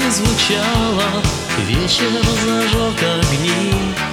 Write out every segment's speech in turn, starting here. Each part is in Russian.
не звучало, вечер зажег огни.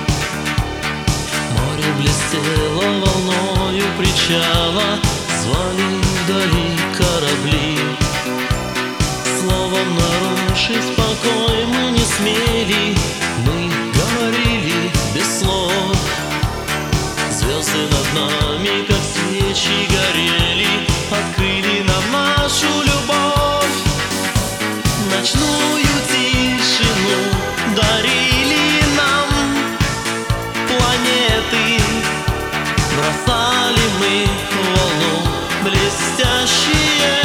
Море блестело волною причала, звали вдали корабли. Словом нарушить покой мы не смели, мы говорили без слов. Звезды над нами, как свечи, горели, открыли нам нашу любовь. Ночную тишину дарили нам планеты, бросали мы в волну блестящие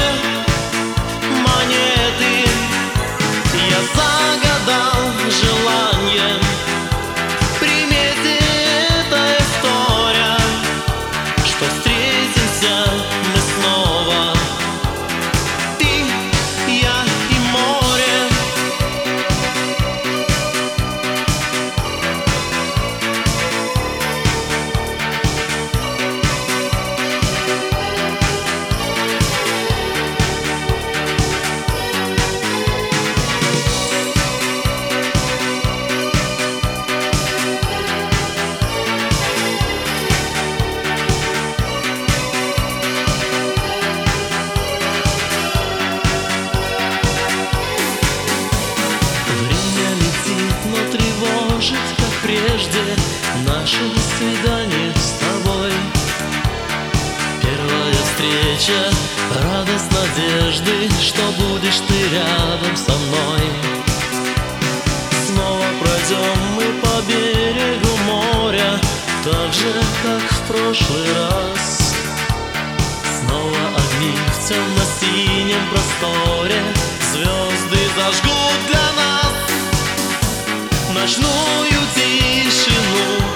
монеты. Я загадал желание, примете эта история, что встретимся мы снова, ты, я и море. Как прежде наше свидание с тобой. Первая встреча, радость надежды, что будешь ты рядом со мной. Снова пройдем мы по берегу моря, так же, как в прошлый раз. Снова огни в темно-синем просторе, звезды зажгут для нас ночную тишину.